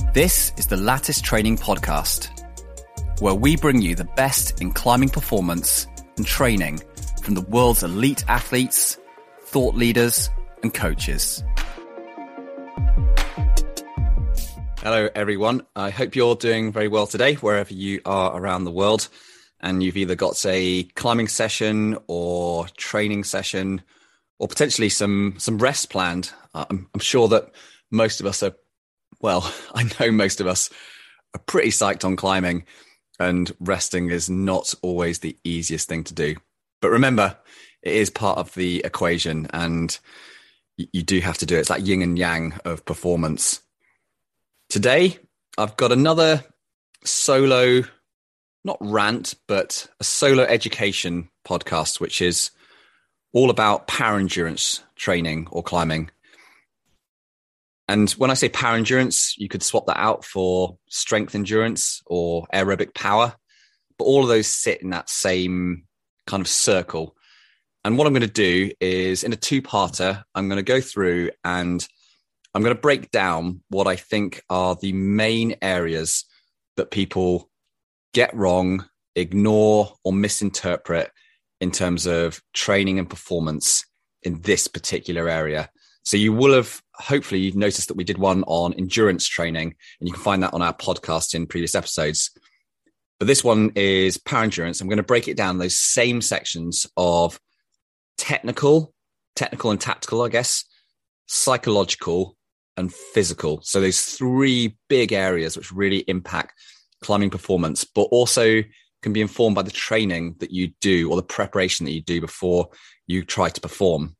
This is the Lattice Training Podcast, where we bring you the best in climbing performance and training from the world's elite athletes, thought leaders, and coaches. Hello, everyone. I hope you're doing very well today, wherever you are around the world. And you've either got a climbing session or training session, or potentially some rest planned. I'm sure that most of us are, well, I know most of us are pretty psyched on climbing, and resting is not always the easiest thing to do. But remember, it is part of the equation, and you do have to do it. It's that yin and yang of performance. Today, I've got another solo, not rant, but a solo education podcast, which is all about power endurance training or climbing. And when I say power endurance, you could swap that out for strength endurance or aerobic power, but all of those sit in that same kind of circle. And what I'm going to do is, in a two-parter, I'm going to go through and I'm going to break down what I think are the main areas that people get wrong, ignore, or misinterpret in terms of training and performance in this particular area. So you will have, hopefully, you've noticed that we did one on endurance training, and you can find that on our podcast in previous episodes. But this one is power endurance. I'm going to break it down those same sections of technical and tactical, I guess, psychological and physical. So those three big areas which really impact climbing performance, but also can be informed by the training that you do or the preparation that you do before you try to perform.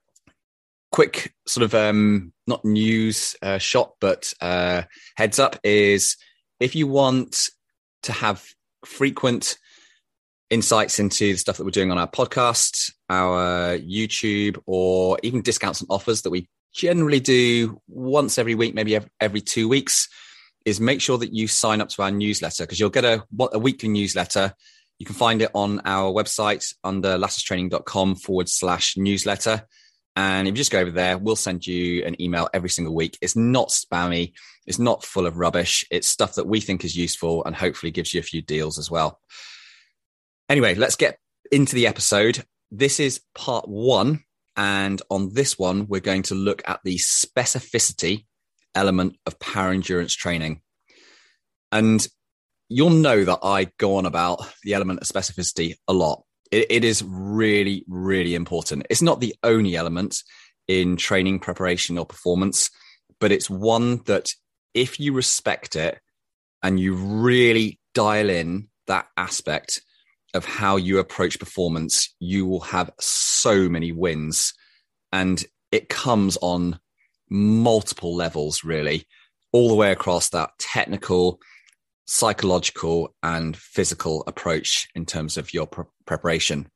Quick sort of not news shot, but heads up is, if you want to have frequent insights into the stuff that we're doing on our podcast, our YouTube, or even discounts and offers that we generally do once every week, maybe every 2 weeks, is make sure that you sign up to our newsletter, because you'll get a weekly newsletter. You can find it on our website under latticetraining.com/newsletter. And if you just go over there, we'll send you an email every single week. It's not spammy. It's not full of rubbish. It's stuff that we think is useful and hopefully gives you a few deals as well. Anyway, let's get into the episode. This is part one. And on this one, we're going to look at the specificity element of power endurance training. And you'll know that I go on about the element of specificity a lot. It is really, really important. It's not the only element in training, preparation, or performance, but it's one that if you respect it and you really dial in that aspect of how you approach performance, you will have so many wins. And it comes on multiple levels, really, all the way across that technical, psychological, and physical approach in terms of your preparation.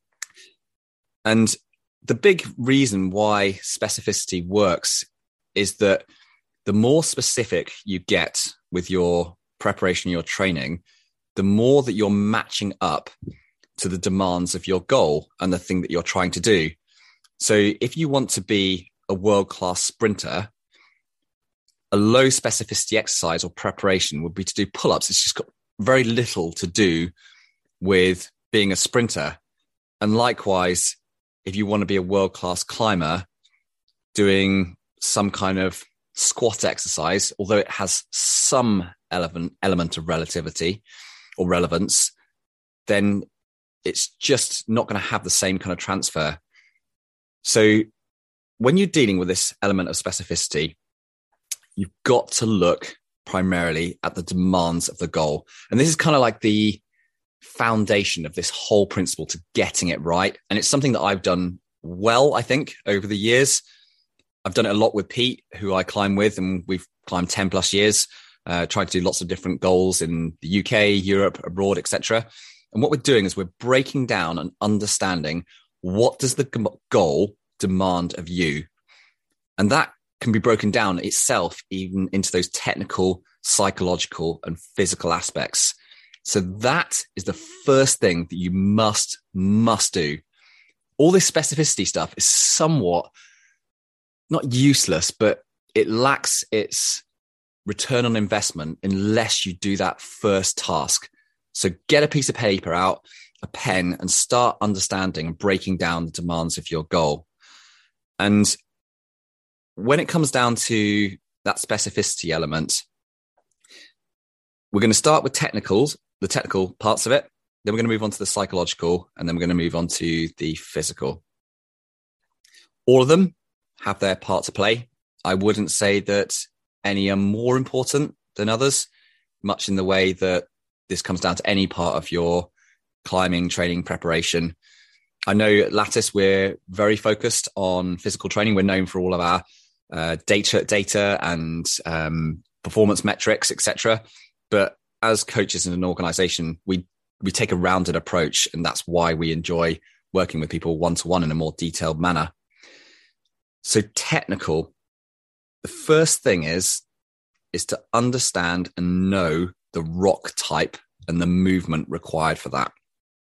And the big reason why specificity works is that the more specific you get with your preparation, your training, the more that you're matching up to the demands of your goal and the thing that you're trying to do. So if you want to be a world-class sprinter, a low specificity exercise or preparation would be to do pull-ups. It's just got very little to do with being a sprinter. And likewise, if you want to be a world-class climber, doing some kind of squat exercise, although it has some element of relativity or relevance, then it's just not going to have the same kind of transfer. So when you're dealing with this element of specificity, you've got to look primarily at the demands of the goal. And this is kind of like the foundation of this whole principle to getting it right. And it's something that I've done well, I think, over the years. I've done it a lot with Pete, who I climb with, and we've climbed 10 plus years, trying to do lots of different goals in the UK, Europe, abroad, etc. And what we're doing is we're breaking down and understanding, what does the goal demand of you? And that can be broken down itself even into those technical, psychological, and physical aspects. So that is the first thing that you must do. All this specificity stuff is somewhat not useless, but it lacks its return on investment unless you do that first task. So get a piece of paper out, a pen, and start understanding and breaking down the demands of your goal. And when it comes down to that specificity element, we're going to start with the technical parts of it. Then we're going to move on to the psychological, and then we're going to move on to the physical. All of them have their part to play. I wouldn't say that any are more important than others, much in the way that this comes down to any part of your climbing, training, preparation. I know at Lattice, we're very focused on physical training. We're known for all of our data and performance metrics, etc. But as coaches in an organization, we take a rounded approach, and that's why we enjoy working with people one-to-one in a more detailed manner. So technical, the first thing is to understand and know the rock type and the movement required for that.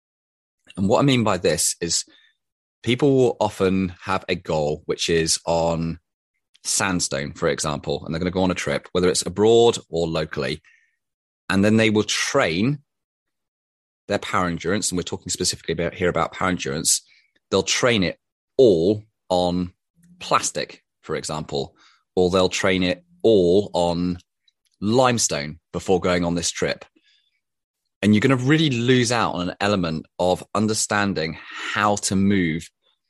And what I mean by this is people will often have a goal, which is on sandstone, for example, and they're going to go on a trip, whether it's abroad or locally. And then they will train their power endurance. And we're talking specifically about power endurance. They'll train it all on plastic, for example, or they'll train it all on limestone before going on this trip. And you're going to really lose out on an element of understanding how to move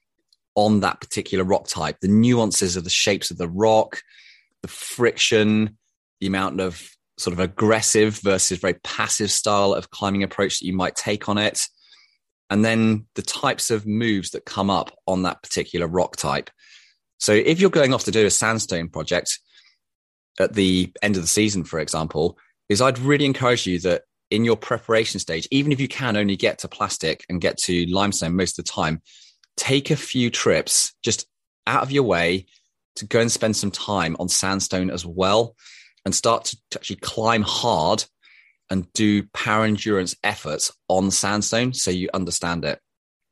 on that particular rock type, the nuances of the shapes of the rock, the friction, the amount of sort of aggressive versus very passive style of climbing approach that you might take on it. And then the types of moves that come up on that particular rock type. So if you're going off to do a sandstone project at the end of the season, for example, I'd really encourage you that in your preparation stage, even if you can only get to plastic and get to limestone most of the time, take a few trips just out of your way to go and spend some time on sandstone as well, and start to actually climb hard and do power endurance efforts on sandstone so you understand it.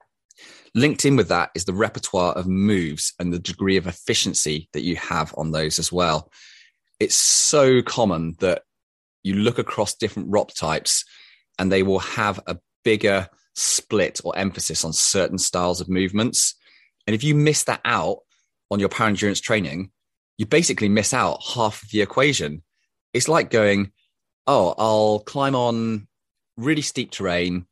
Linked in with that is the repertoire of moves and the degree of efficiency that you have on those as well. It's so common that you look across different rock types and they will have a bigger split or emphasis on certain styles of movements. And if you miss that out on your power endurance training, you basically miss out half of the equation. It's like going, oh, I'll climb on really steep terrain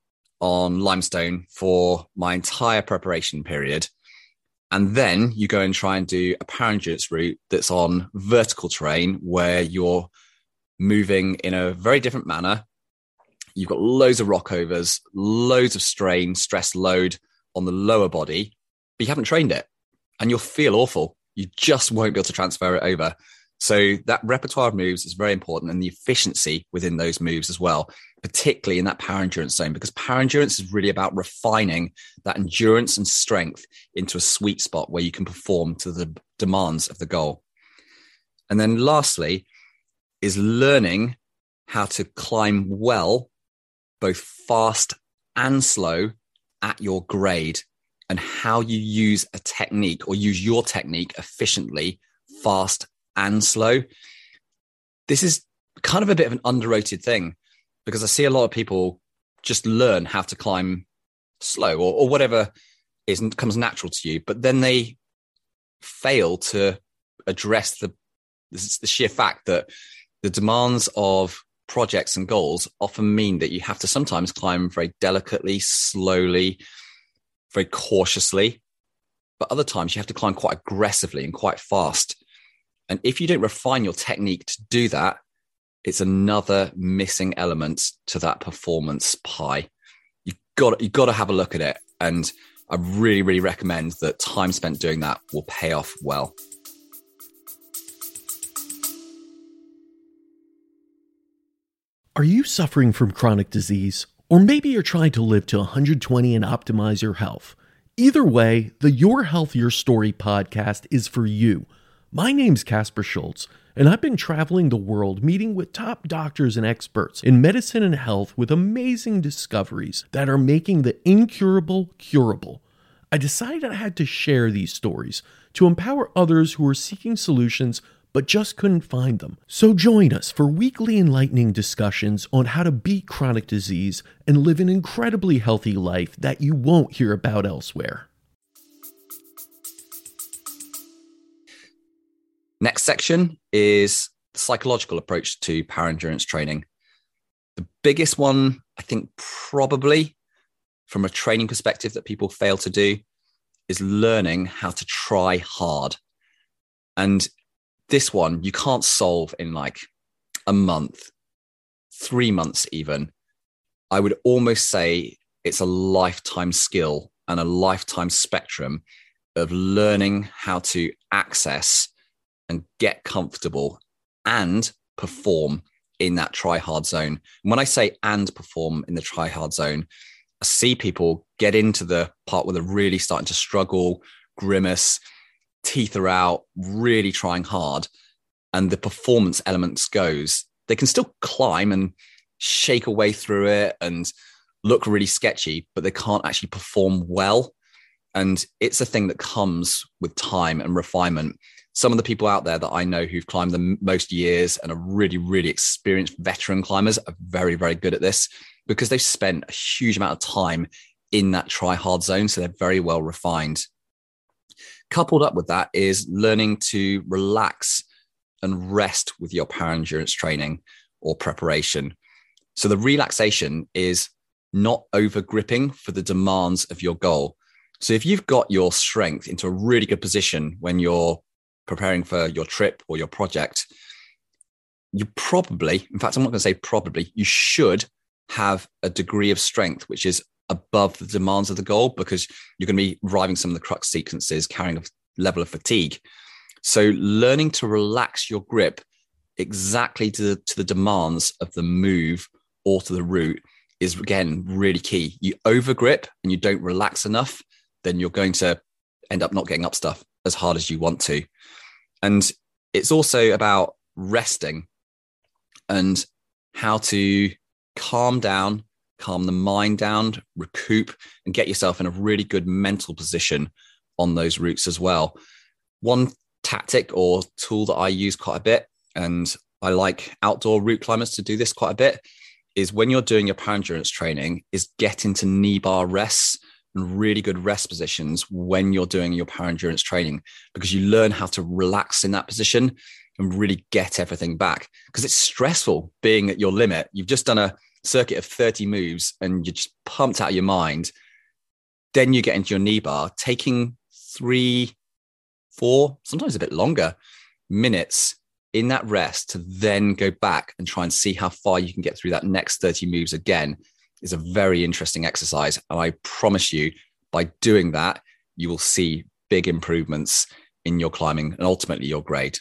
on limestone for my entire preparation period. And then you go and try and do a power endurance route that's on vertical terrain where you're moving in a very different manner. You've got loads of rock overs, loads of strain, stress, load on the lower body, but you haven't trained it and you'll feel awful. You just won't be able to transfer it over. So that repertoire of moves is very important, and the efficiency within those moves as well, particularly in that power endurance zone, because power endurance is really about refining that endurance and strength into a sweet spot where you can perform to the demands of the goal. And then lastly is learning how to climb well, both fast and slow at your grade, and how you use a technique or use your technique efficiently, fast and slow. This is kind of a bit of an underrated thing, because I see a lot of people just learn how to climb slow or whatever comes natural to you, but then they fail to address the sheer fact that the demands of projects and goals often mean that you have to sometimes climb very delicately, slowly, very cautiously, but other times you have to climb quite aggressively and quite fast. And if you don't refine your technique to do that, it's another missing element to that performance pie. You've got to have a look at it. And I really, really recommend that time spent doing that will pay off well. Are you suffering from chronic disease? Or maybe you're trying to live to 120 and optimize your health. Either way, the Your Health, Your Story podcast is for you. My name's Casper Schultz, and I've been traveling the world meeting with top doctors and experts in medicine and health with amazing discoveries that are making the incurable curable. I decided I had to share these stories to empower others who are seeking solutions but just couldn't find them. So join us for weekly enlightening discussions on how to beat chronic disease and live an incredibly healthy life that you won't hear about elsewhere. Next section is the psychological approach to power endurance training. The biggest one, I think, probably from a training perspective that people fail to do is learning how to try hard. And this one you can't solve in like a month, 3 months even. I would almost say it's a lifetime skill and a lifetime spectrum of learning how to access and get comfortable and perform in that try hard zone. And when I say and perform in the try hard zone, I see people get into the part where they're really starting to struggle, grimace, teeth are out, really trying hard, and the performance elements goes. They can still climb and shake away through it and look really sketchy, but they can't actually perform well. And it's a thing that comes with time and refinement. Some of the people out there that I know who've climbed the most years and are really, really experienced veteran climbers are very, very good at this because they've spent a huge amount of time in that try hard zone. So they're very well refined. Coupled up with that is learning to relax and rest with your power endurance training or preparation. So the relaxation is not over gripping for the demands of your goal. So if you've got your strength into a really good position when you're preparing for your trip or your project, you probably, in fact, I'm not going to say probably, you should have a degree of strength which is above the demands of the goal, because you're going to be driving some of the crux sequences, carrying a level of fatigue. So learning to relax your grip exactly to the demands of the move or to the route is, again, really key. You overgrip and you don't relax enough, then you're going to end up not getting up stuff as hard as you want to. And it's also about resting and how to calm down, calm the mind down, recoup, and get yourself in a really good mental position on those routes as well. One tactic or tool that I use quite a bit, and I like outdoor route climbers to do this quite a bit, is when you're doing your power endurance training, is get into knee bar rests and really good rest positions when you're doing your power endurance training, because you learn how to relax in that position and really get everything back. Because it's stressful being at your limit. You've just done a circuit of 30 moves and you're just pumped out of your mind. Then you get into your knee bar, taking 3, 4, sometimes a bit longer minutes in that rest to then go back and try and see how far you can get through that next 30 moves again is a very interesting exercise. And I promise you, by doing that, you will see big improvements in your climbing and ultimately your grade.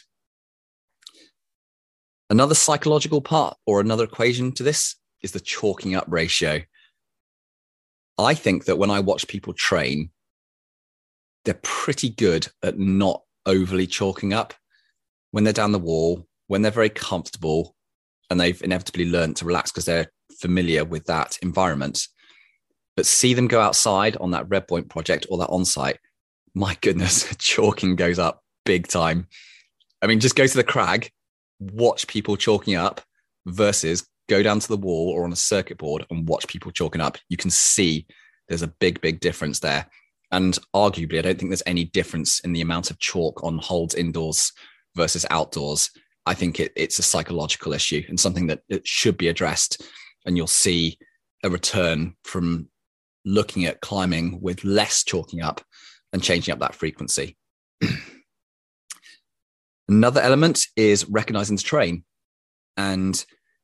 Another psychological part or another equation to this is the chalking up ratio. I think that when I watch people train, they're pretty good at not overly chalking up. When they're down the wall, when they're very comfortable and they've inevitably learned to relax because they're familiar with that environment. But see them go outside on that Red Point project or that on-site, my goodness, chalking goes up big time. I mean, just go to the crag, watch people chalking up versus go down to the wall or on a circuit board and watch people chalking up. You can see there's a big, big difference there. And arguably, I don't think there's any difference in the amount of chalk on holds indoors versus outdoors. I think it's a psychological issue and something that it should be addressed. And you'll see a return from looking at climbing with less chalking up and changing up that frequency. Another element is recognizing the terrain. And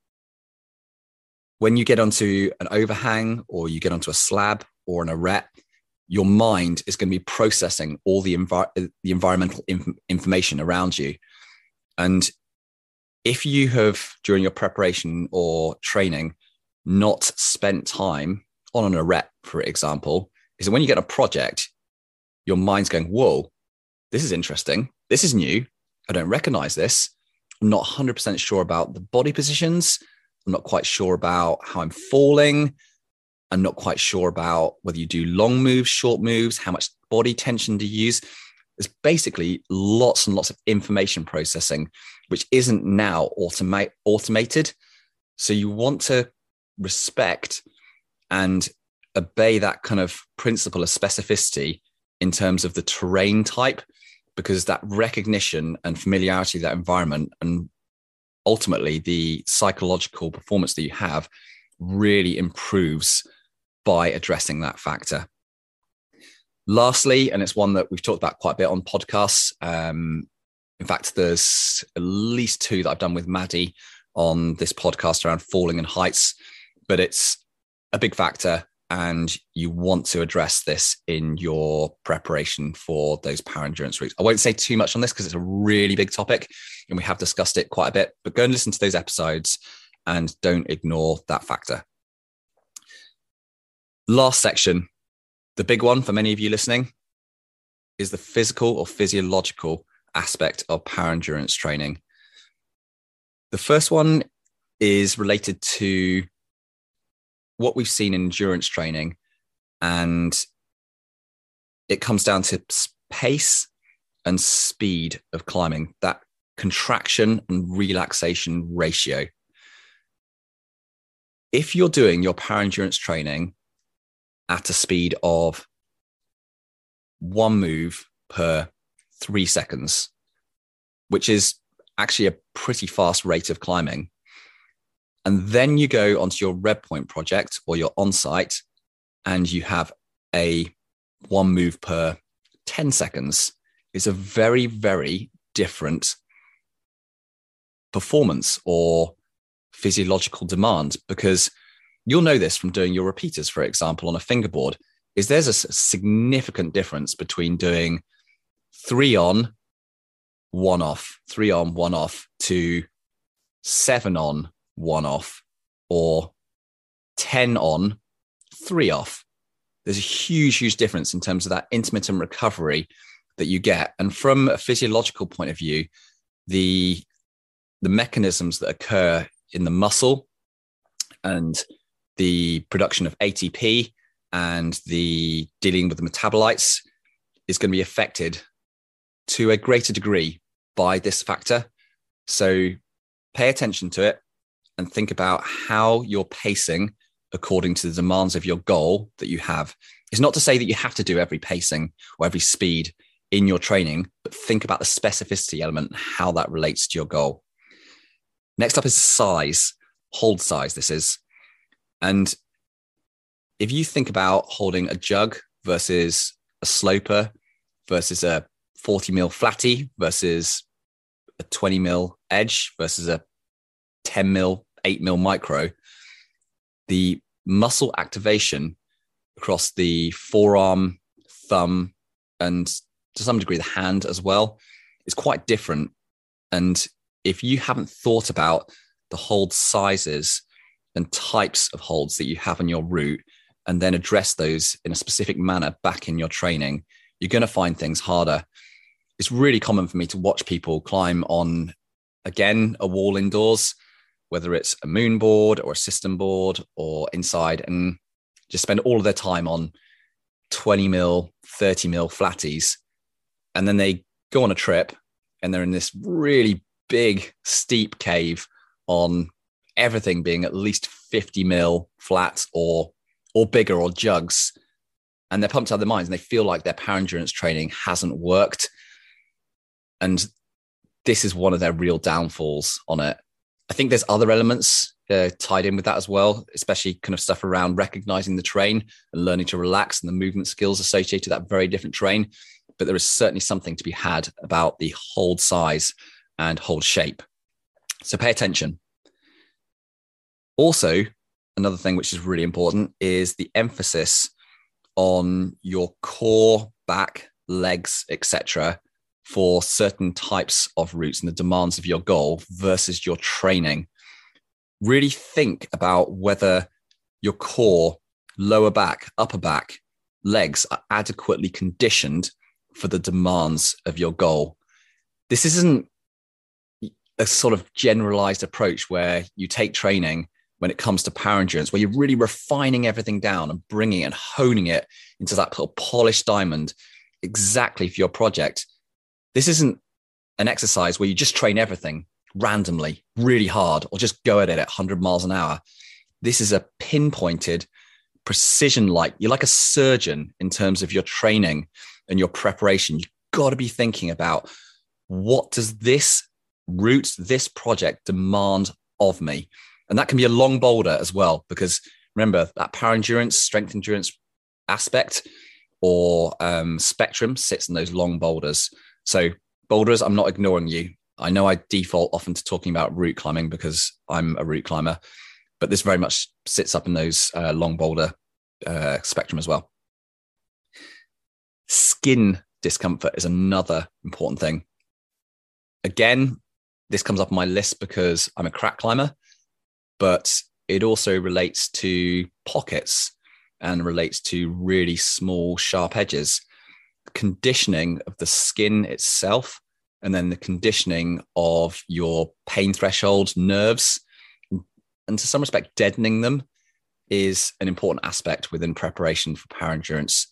when you get onto an overhang or you get onto a slab or an arete, your mind is going to be processing all the environmental information around you. And if you have, during your preparation or training, not spent time on an arete, for example, is that when you get a project, your mind's going, whoa, this is interesting. This is new. I don't recognize this. I'm not 100% sure about the body positions. I'm not quite sure about how I'm falling. I'm not quite sure about whether you do long moves, short moves, how much body tension do you use. There's basically lots and lots of information processing, which isn't now automated. So you want to respect and obey that kind of principle of specificity in terms of the terrain type, because that recognition and familiarity of that environment and ultimately the psychological performance that you have really improves by addressing that factor. Lastly, and it's one that we've talked about quite a bit on podcasts. In fact, there's at least 2 that I've done with Maddie on this podcast around falling and heights, but it's a big factor and you want to address this in your preparation for those power endurance routes. I won't say too much on this because it's a really big topic and we have discussed it quite a bit, but go and listen to those episodes and don't ignore that factor. Last section, the big one for many of you listening, is the physical or physiological aspect of power endurance training. The first one is related to what we've seen in endurance training, and it comes down to pace and speed of climbing, that contraction and relaxation ratio. If you're doing your power endurance training at a speed of 1 move per 3 seconds, which is actually a pretty fast rate of climbing, and then you go onto your Red Point project or your on-site and you have a 1 move per 10 seconds, is a very, very different performance or physiological demand, because you'll know this from doing your repeaters, for example, on a fingerboard, is there's a significant difference between doing 3 on, 1 off, 3 on, 1 off to 7 on, 1 off, or 10 on, 3 off. There's a huge, huge difference in terms of that intermittent recovery that you get. And from a physiological point of view, the mechanisms that occur in the muscle and the production of ATP and the dealing with the metabolites is going to be affected to a greater degree by this factor. So pay attention to it and think about how you're pacing according to the demands of your goal that you have. It's not to say that you have to do every pacing or every speed in your training, but think about the specificity element and how that relates to your goal. Next up is size, hold size this is. And if you think about holding a jug versus a sloper versus a 40 mil flatty versus a 20 mil edge versus a 10 mil, 8 mil micro, the muscle activation across the forearm, thumb, and to some degree the hand as well is quite different. And if you haven't thought about the hold sizes and types of holds that you have on your route and then address those in a specific manner back in your training, you're going to find things harder. It's really common for me to watch people climb on, again, a wall indoors, whether it's a moon board or a system board or inside, and just spend all of their time on 20 mil, 30 mil flatties. And then they go on a trip and they're in this really big, steep cave on everything being at least 50 mil flats or bigger or jugs. And they're pumped out of their minds and they feel like their power endurance training hasn't worked. And this is one of their real downfalls on it. I think there's other elements tied in with that as well, especially kind of stuff around recognizing the terrain and learning to relax and the movement skills associated with that very different terrain. But there is certainly something to be had about the hold size and hold shape. So pay attention. Also, another thing which is really important is the emphasis on your core, back, legs, etc., for certain types of routes and the demands of your goal versus your training. Really think about whether your core, lower back, upper back, legs are adequately conditioned for the demands of your goal. This isn't a sort of generalized approach where you take training when it comes to power endurance, where you're really refining everything down and bringing and honing it into that polished diamond exactly for your project. This isn't an exercise where you just train everything randomly, really hard, or just go at it at 100 miles an hour. This is a pinpointed precision, like you're like a surgeon in terms of your training and your preparation. You've got to be thinking about, what does this route, this project demand of me? And that can be a long boulder as well, because remember that power endurance, strength endurance aspect or spectrum sits in those long boulders. So boulders, I'm not ignoring you. I know I default often to talking about route climbing because I'm a route climber, but this very much sits up in those long boulder spectrum as well. Skin discomfort is another important thing. Again, this comes up on my list because I'm a crack climber, but it also relates to pockets and relates to really small, sharp edges. Conditioning of the skin itself, and then the conditioning of your pain threshold, nerves, and to some respect, deadening them is an important aspect within preparation for power endurance.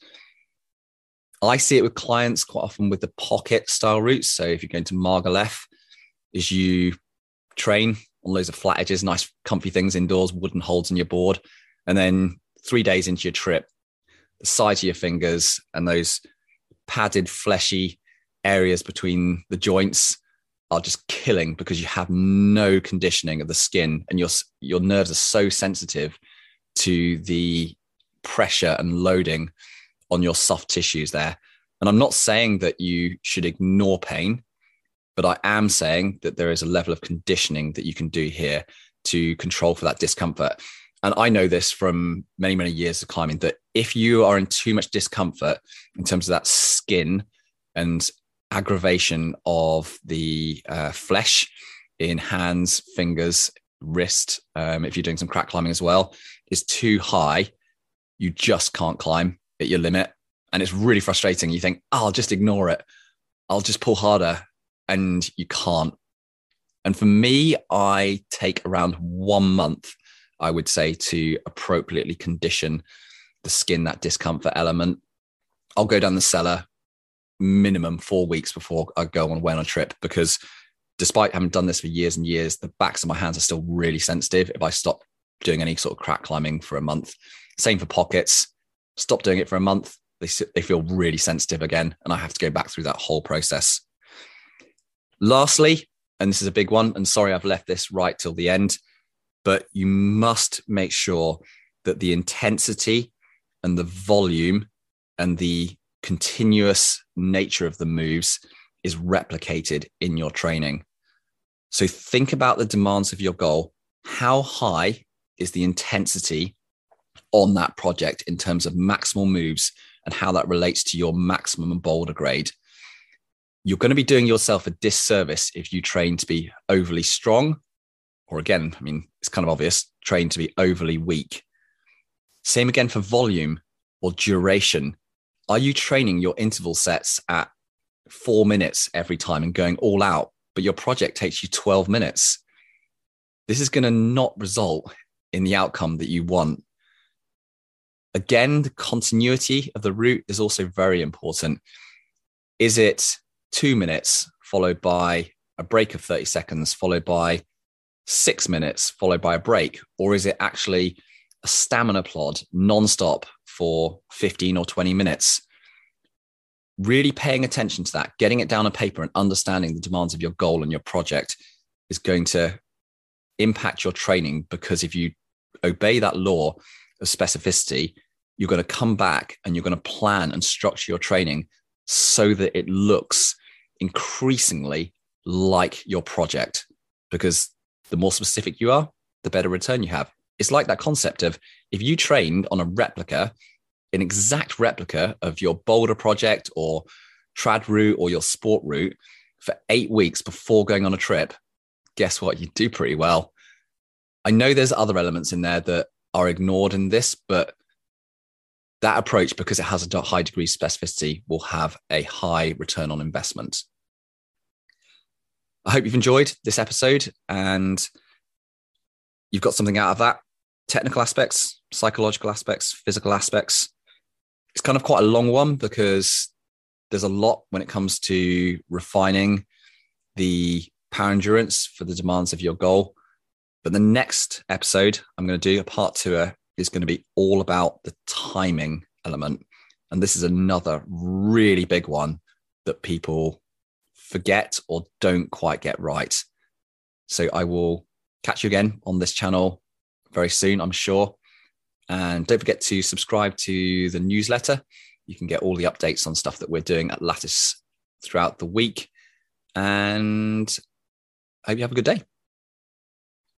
I see it with clients quite often with the pocket style routes. So if you're going to Margalef, is you train on loads of flat edges, nice comfy things indoors, wooden holds in your board. And then 3 days into your trip, the sides of your fingers and those padded, fleshy areas between the joints are just killing because you have no conditioning of the skin, and your nerves are so sensitive to the pressure and loading on your soft tissues there. And I'm not saying that you should ignore pain, but I am saying that there is a level of conditioning that you can do here to control for that discomfort. And I know this from many, many years of climbing, that if you are in too much discomfort in terms of that skin and aggravation of the flesh in hands, fingers, wrist, if you're doing some crack climbing as well, is too high, you just can't climb at your limit. And it's really frustrating. You think, oh, I'll just ignore it. I'll just pull harder. And you can't. And for me, I take around 1 month, I would say, to appropriately condition the skin, that discomfort element. I'll go down the cellar minimum 4 weeks before I go on a trip, because despite having done this for years and years, the backs of my hands are still really sensitive if I stop doing any sort of crack climbing for a month. Same for pockets. Stop doing it for a month, they feel really sensitive again, and I have to go back through that whole process. Lastly, and this is a big one, and sorry I've left this right till the end, but you must make sure that the intensity and the volume and the continuous nature of the moves is replicated in your training. So think about the demands of your goal. How high is the intensity on that project in terms of maximal moves and how that relates to your maximum boulder grade? You're going to be doing yourself a disservice if you train to be overly strong, or again, I mean, it's kind of obvious, train to be overly weak. Same again for volume or duration. Are you training your interval sets at 4 minutes every time and going all out, but your project takes you 12 minutes? This is going to not result in the outcome that you want. Again, the continuity of the route is also very important. Is it 2 minutes followed by a break of 30 seconds, followed by 6 minutes, followed by a break? Or is it actually a stamina plod nonstop for 15 or 20 minutes? Really paying attention to that, getting it down on paper and understanding the demands of your goal and your project is going to impact your training, because if you obey that law of specificity, you're going to come back and you're going to plan and structure your training so that it looks increasingly like your project, because the more specific you are, the better return you have. It's like that concept of, if you trained on a replica, an exact replica of your boulder project or trad route or your sport route for 8 weeks before going on a trip, guess what? You do pretty well. I know there's other elements in there that are ignored in this, but that approach, because it has a high degree of specificity, will have a high return on investment. I hope you've enjoyed this episode and you've got something out of that. Technical aspects, psychological aspects, physical aspects. It's kind of quite a long one because there's a lot when it comes to refining the power endurance for the demands of your goal. But the next episode I'm going to do, a part 2, is going to be all about the timing element. And this is another really big one that people forget or don't quite get right. So I will catch you again on this channel very soon, I'm sure. And don't forget to subscribe to the newsletter. You can get all the updates on stuff that we're doing at Lattice throughout the week. And I hope you have a good day.